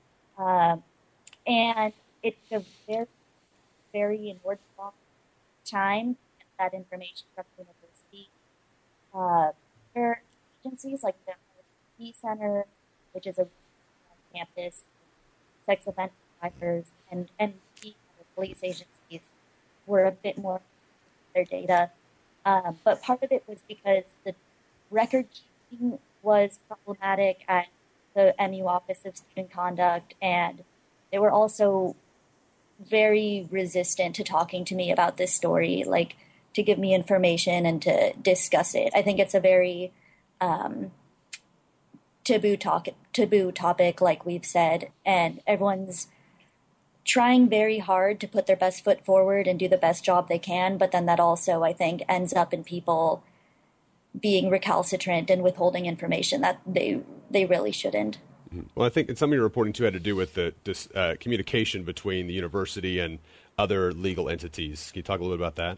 Um, and it's a very, very inordinate long time to get that information from the university. Uh, there are agencies like the R S V P Center, which is a on campus, sex offense survivors, and, and the police agencies were a bit more their data. Um, but part of it was because the record keeping was problematic at the M U Office of Student Conduct, and they were also very resistant to talking to me about this story, like to give me information and to discuss it. I think it's a very um, taboo talk, taboo topic, like we've said, and everyone's trying very hard to put their best foot forward and do the best job they can, but then that also, I think, ends up in people being recalcitrant and withholding information that they they really shouldn't. Well, I think some of your reporting, too, had to do with the uh, communication between the university and other legal entities. Can you talk a little bit about that?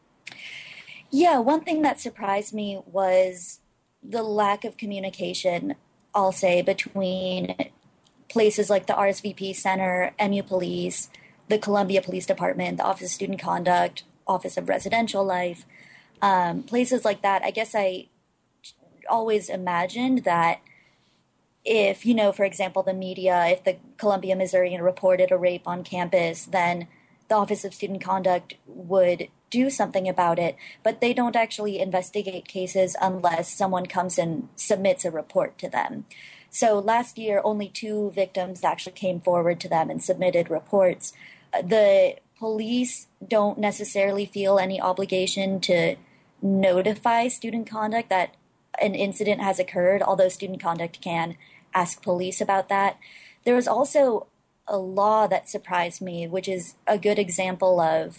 Yeah, one thing that surprised me was the lack of communication, I'll say, between places like the R S V P Center, M U Police, the Columbia Police Department, the Office of Student Conduct, Office of Residential Life, um, places like that. I guess I always imagined that if, you know, for example, the media, if the Columbia Missourian reported a rape on campus, then the Office of Student Conduct would do something about it. But they don't actually investigate cases unless someone comes and submits a report to them. So last year, only two victims actually came forward to them and submitted reports. The police don't necessarily feel any obligation to notify student conduct that an incident has occurred, although student conduct can ask police about that. There was also a law that surprised me, which is a good example of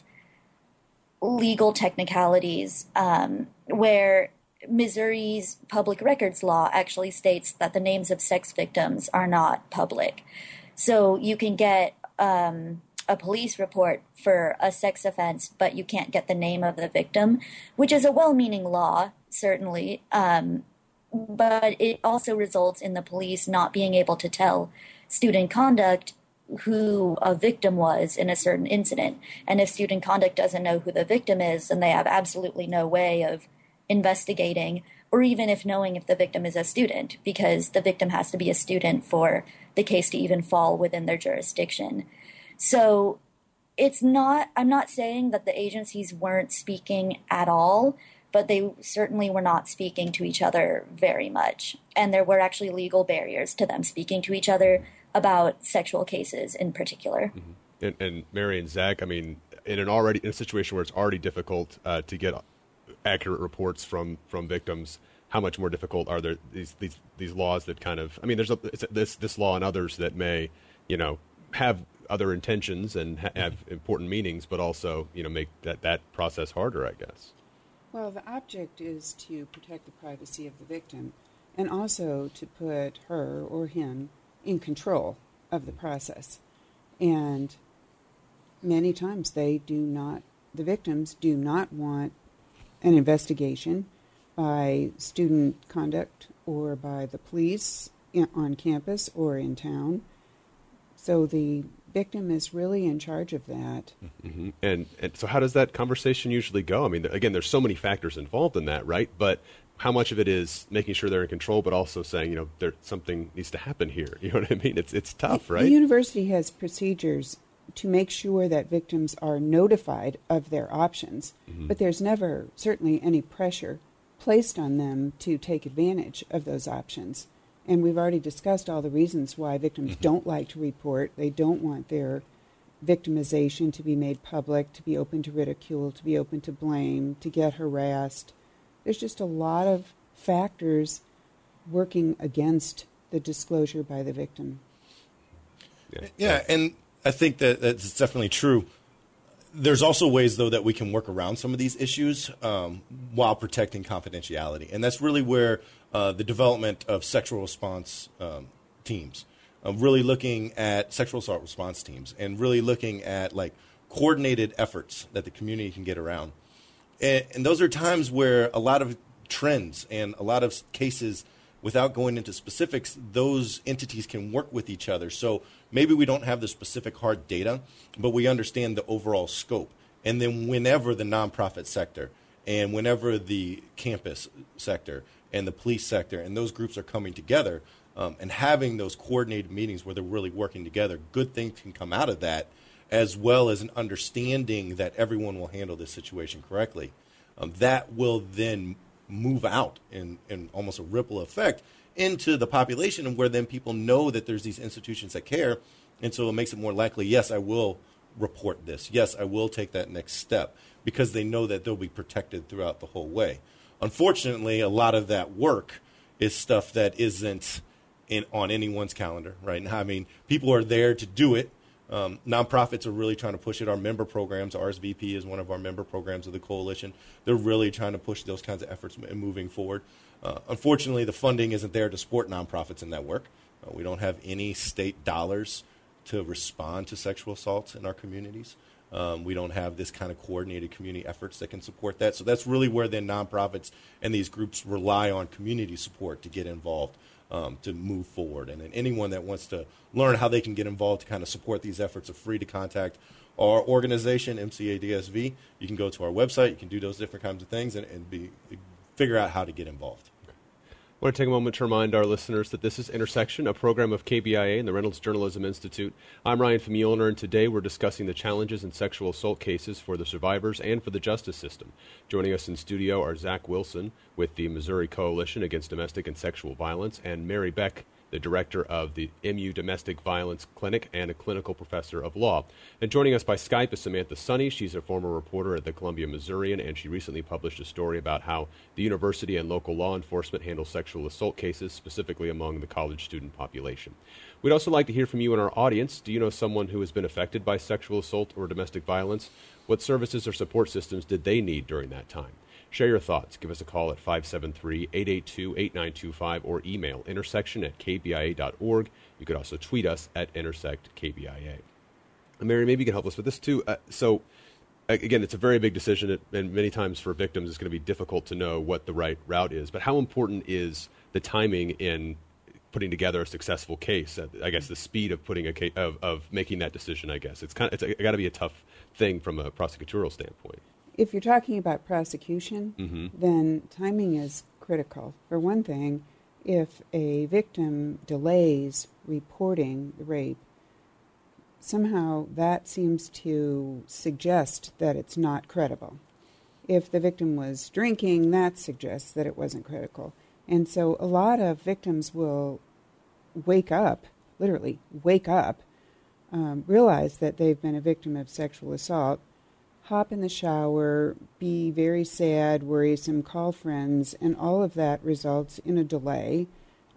legal technicalities, um, where Missouri's public records law actually states that the names of sex victims are not public. So you can get um, a police report for a sex offense, but you can't get the name of the victim, which is a well-meaning law, certainly. Um, but it also results in the police not being able to tell student conduct who a victim was in a certain incident. And if student conduct doesn't know who the victim is, then they have absolutely no way of investigating, or even if knowing if the victim is a student, because the victim has to be a student for the case to even fall within their jurisdiction. So it's not, I'm not saying that the agencies weren't speaking at all, but they certainly were not speaking to each other very much. And there were actually legal barriers to them speaking to each other about sexual cases in particular. Mm-hmm. And, and Mary and Zach, I mean, in an already in a situation where it's already difficult uh, to get accurate reports from, from victims, how much more difficult are there these these, these laws that kind of, I mean, there's a, it's a, this this law and others that may, you know, have other intentions and ha- have important meanings, but also, you know, make that, that process harder, I guess. Well, the object is to protect the privacy of the victim and also to put her or him in control of the process. And many times they do not, the victims do not want an investigation by student conduct or by the police in, on campus or in town. So the victim is really in charge of that. Mm-hmm. And, and so how does that conversation usually go? I mean, again, there's so many factors involved in that, right? But how much of it is making sure they're in control, but also saying, you know, there something needs to happen here? You know what I mean? It's it's tough, right? The university has procedures to make sure that victims are notified of their options, mm-hmm. but there's never certainly any pressure placed on them to take advantage of those options. And we've already discussed all the reasons why victims mm-hmm. don't like to report. They don't want their victimization to be made public, to be open to ridicule, to be open to blame, to get harassed. There's just a lot of factors working against the disclosure by the victim. Yeah, yeah and I think that that's definitely true. There's also ways, though, that we can work around some of these issues um, while protecting confidentiality. And that's really where uh, the development of sexual response um, teams, uh, really looking at sexual assault response teams and really looking at, like, coordinated efforts that the community can get around. And, and those are times where a lot of trends and a lot of cases, without going into specifics, those entities can work with each other. So maybe we don't have the specific hard data, but we understand the overall scope. And then whenever the nonprofit sector and whenever the campus sector and the police sector and those groups are coming together um, and having those coordinated meetings where they're really working together, good things can come out of that, as well as an understanding that everyone will handle this situation correctly. Um, that will then move out in, in almost a ripple effect into the population, and where then people know that there's these institutions that care, and so it makes it more likely, yes, I will report this. Yes, I will take that next step, because they know that they'll be protected throughout the whole way. Unfortunately, a lot of that work is stuff that isn't in, on anyone's calendar, right? And I mean, people are there to do it. Um, nonprofits are really trying to push it. Our member programs, R S V P is one of our member programs of the coalition. They're really trying to push those kinds of efforts m- moving forward. Uh, unfortunately, the funding isn't there to support nonprofits in that work. Uh, we don't have any state dollars to respond to sexual assaults in our communities. Um, we don't have this kind of coordinated community efforts that can support that. So that's really where then nonprofits and these groups rely on community support to get involved. Um, to move forward. And then anyone that wants to learn how they can get involved to kind of support these efforts are free to contact our organization, M C A D S V. You can go to our website. You can do those different kinds of things and, and be figure out how to get involved. I want to take a moment to remind our listeners that this is Intersection, a program of K B I A and the Reynolds Journalism Institute. I'm Ryan Famulner, and today we're discussing the challenges in sexual assault cases for the survivors and for the justice system. Joining us in studio are Zach Wilson with the Missouri Coalition Against Domestic and Sexual Violence, and Mary Beck, the director of the M U Domestic Violence Clinic and a clinical professor of law. And joining us by Skype is Samantha Sunny. She's a former reporter at the Columbia Missourian, and she recently published a story about how the university and local law enforcement handle sexual assault cases, specifically among the college student population. We'd also like to hear from you in our audience. Do you know someone who has been affected by sexual assault or domestic violence? What services or support systems did they need during that time? Share your thoughts. Give us a call at five seven three, eight eight two, eight nine two five or email intersection at k b i a dot org. You could also tweet us at intersect K B I A. Mary, maybe you can help us with this too. Uh, so, again, it's a very big decision, and many times for victims it's going to be difficult to know what the right route is. But how important is the timing in putting together a successful case? I guess the speed of putting a case, of, of making that decision. I guess it's kind of it's got to be a tough thing from a prosecutorial standpoint. If you're talking about prosecution, mm-hmm. then timing is critical. For one thing, if a victim delays reporting the rape, somehow that seems to suggest that it's not credible. If the victim was drinking, that suggests that it wasn't critical. And so a lot of victims will wake up, literally wake up, um, realize that they've been a victim of sexual assault, hop in the shower, be very sad, worrisome, call friends, and all of that results in a delay.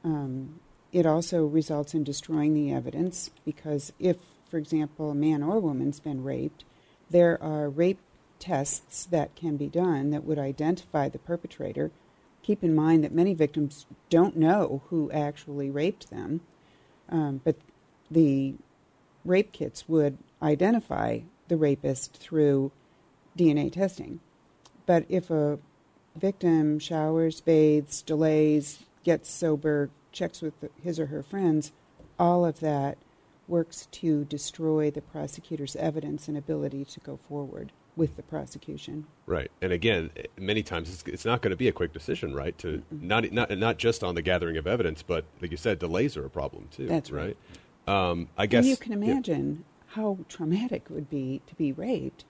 Um, it also results in destroying the evidence because if, for example, a man or woman's been raped, there are rape tests that can be done that would identify the perpetrator. Keep in mind that many victims don't know who actually raped them, um, but the rape kits would identify the rapist through D N A testing. But if a victim showers, bathes, delays, gets sober, checks with his or her friends, all of that works to destroy the prosecutor's evidence and ability to go forward with the prosecution. Right. And again, many times it's, it's not going to be a quick decision, right? To mm-hmm. not not not just on the gathering of evidence, but like you said, delays are a problem too. That's right. right? Um, I guess and you can imagine yeah. how traumatic it would be to be raped.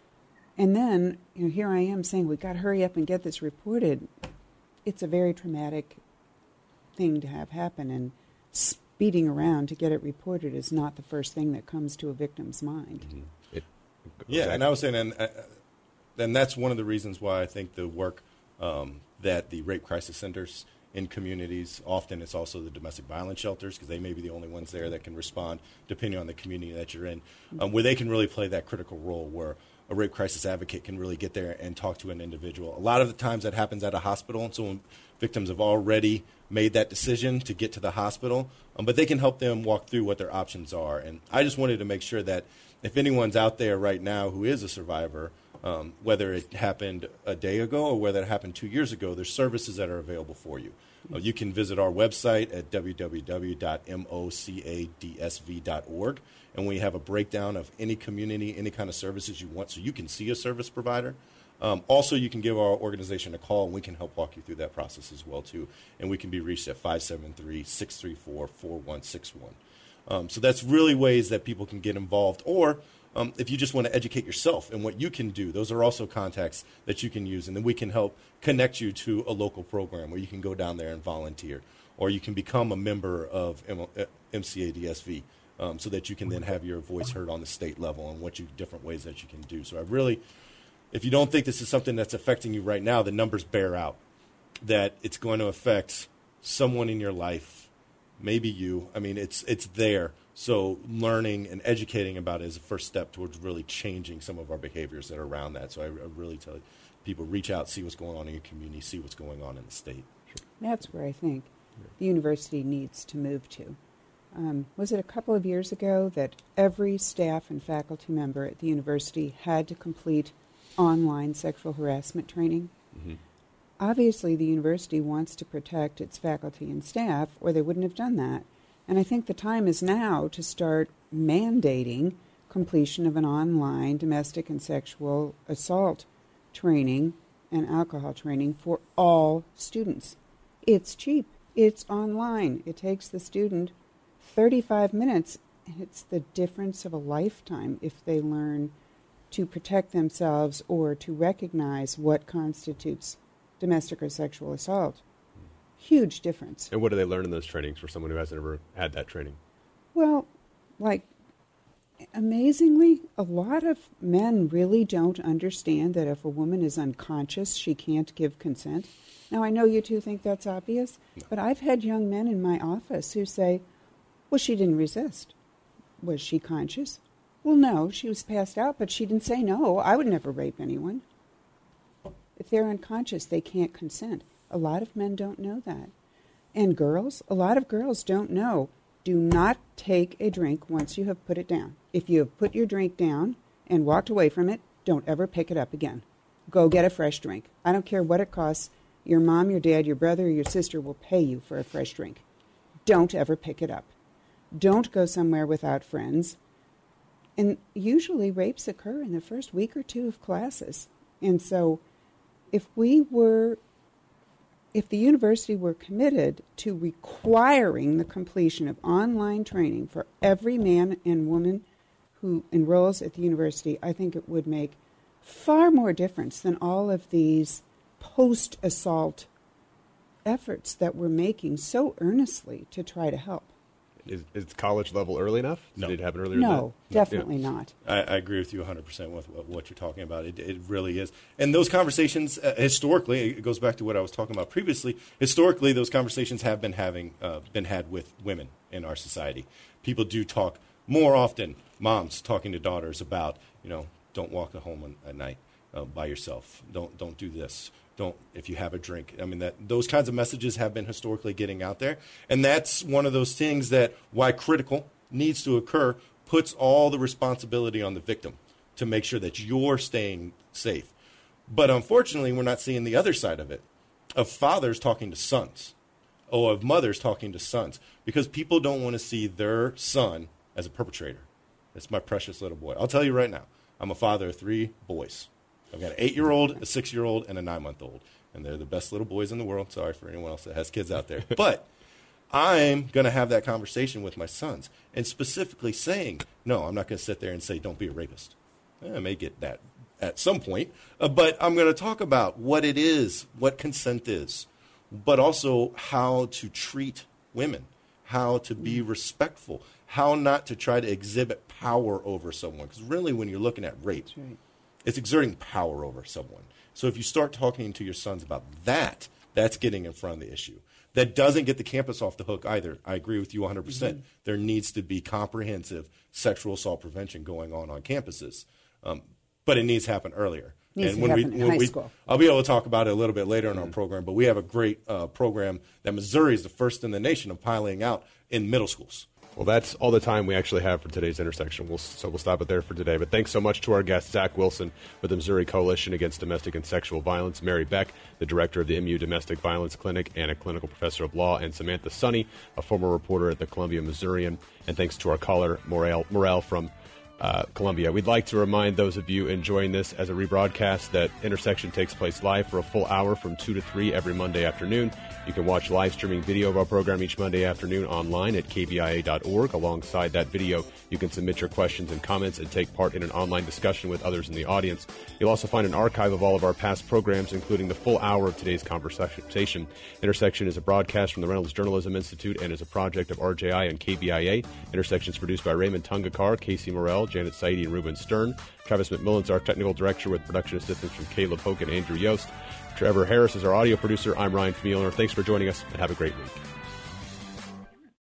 And then, you know, here I am saying we got to hurry up and get this reported. It's a very traumatic thing to have happen, and speeding around to get it reported is not the first thing that comes to a victim's mind. Mm-hmm. It, yeah, exactly. And I was saying, and, uh, and that's one of the reasons why I think the work um, that the rape crisis centers in communities, often it's also the domestic violence shelters, because they may be the only ones there that can respond, depending on the community that you're in, um, where they can really play that critical role where a rape crisis advocate can really get there and talk to an individual. A lot of the times that happens at a hospital, so when victims have already made that decision to get to the hospital, um, but they can help them walk through what their options are. And I just wanted to make sure that if anyone's out there right now who is a survivor, um, whether it happened a day ago or whether it happened two years ago, there's services that are available for you. Uh, you can visit our website at w w w dot mocadsv dot org, and we have a breakdown of any community, any kind of services you want, so you can see a service provider. Um, also, you can give our organization a call, and we can help walk you through that process as well, too. And we can be reached at five seven three, six three four, four one six one. Um, so that's really ways that people can get involved. Or um, if you just want to educate yourself and what you can do, those are also contacts that you can use. And then we can help connect you to a local program where you can go down there and volunteer. Or you can become a member of M C A D S V um, so that you can then have your voice heard on the state level and what you different ways that you can do. So I really... If you don't think this is something that's affecting you right now, the numbers bear out that it's going to affect someone in your life, maybe you. I mean, it's it's there. So learning and educating about it is a first step towards really changing some of our behaviors that are around that. So I, I really tell people, reach out, see what's going on in your community, see what's going on in the state. Sure. That's where I think the university needs to move to. Um, was it a couple of years ago that every staff and faculty member at the university had to complete online sexual harassment training? Mm-hmm. Obviously, the university wants to protect its faculty and staff, or they wouldn't have done that. And I think the time is now to start mandating completion of an online domestic and sexual assault training and alcohol training for all students. It's cheap. It's online. It takes the student thirty-five minutes, and it's the difference of a lifetime if they learn to protect themselves or to recognize what constitutes domestic or sexual assault. Huge difference. And what do they learn in those trainings for someone who hasn't ever had that training? Well, like, amazingly, a lot of men really don't understand that if a woman is unconscious, she can't give consent. Now, I know you two think that's obvious, no. But I've had young men in my office who say, well, she didn't resist. Was she conscious? Well, no, she was passed out, but she didn't say no. I would never rape anyone. If they're unconscious, they can't consent. A lot of men don't know that. And girls, a lot of girls don't know Do not take a drink once you have put it down. If you have put your drink down and walked away from it, don't ever pick it up again. Go get a fresh drink. I don't care what it costs. Your mom, your dad, your brother, or your sister will pay you for a fresh drink. Don't ever pick it up. Don't go somewhere without friends. And usually rapes occur in the first week or two of classes. And so if we were, if the university were committed to requiring the completion of online training for every man and woman who enrolls at the university, I think it would make far more difference than all of these post-assault efforts that we're making so earnestly to try to help. Is, is college level early enough? No. Did it happen earlier No, than that? definitely Yeah. not. I, I agree with you one hundred percent with what, what you're talking about. It, it really is. And those conversations, uh, historically, it goes back to what I was talking about previously. Historically, those conversations have been having uh, been had with women in our society. People do talk more often. Moms talking to daughters about, you know, don't walk home at night uh, by yourself. Don't don't do this. Don't, if you have a drink. I mean, that those kinds of messages have been historically getting out there. And that's one of those things that, why critical needs to occur, puts all the responsibility on the victim to make sure that you're staying safe. But unfortunately, we're not seeing the other side of it, of fathers talking to sons, or of mothers talking to sons, because people don't want to see their son as a perpetrator. It's my precious little boy. I'll tell you right now, I'm a father of three boys. I've got an eight-year-old, a six-year-old, and a nine-month-old. And they're the best little boys in the world. Sorry for anyone else that has kids out there. But I'm going to have that conversation with my sons, and specifically saying, no, I'm not going to sit there and say, don't be a rapist. I may get that at some point. Uh, but I'm going to talk about what it is, what consent is, but also how to treat women, how to be respectful, how not to try to exhibit power over someone. Because really, when you're looking at rape, Right. it's exerting power over someone. So if you start talking to your sons about that, that's getting in front of the issue. That doesn't get the campus off the hook either. I agree with you one hundred percent. Mm-hmm. There needs to be comprehensive sexual assault prevention going on on campuses. Um, but it needs to happen earlier. Needs and to when happen we, in when high we, school. I'll be able to talk about it a little bit later in our program, but we have a great uh, program that Missouri is the first in the nation of piloting out in middle schools. Well, that's all the time we actually have for today's intersection. We'll, so we'll stop it there for today. But thanks so much to our guest, Zach Wilson, with the Missouri Coalition Against Domestic and Sexual Violence, Mary Beck, the director of the M U Domestic Violence Clinic and a clinical professor of law, and Samantha Sonny, a former reporter at the Columbia Missourian. And thanks to our caller, Morel, Morel from uh, Columbia. We'd like to remind those of you enjoying this as a rebroadcast that Intersection takes place live for a full hour from two to three every Monday afternoon. You can watch live streaming video of our program each Monday afternoon online at k b i a dot org. Alongside that video, you can submit your questions and comments and take part in an online discussion with others in the audience. You'll also find an archive of all of our past programs, including the full hour of today's conversation. Intersection is a broadcast from the Reynolds Journalism Institute and is a project of R J I and K B I A. Intersection is produced by Raymond Tungakar, Casey Morell, Janet Saidi, and Ruben Stern. Travis McMillan's our technical director with production assistance from Caleb Hoke and Andrew Yost. Trevor Harris is our audio producer. I'm Ryan Familiar. Thanks for joining us, and have a great week.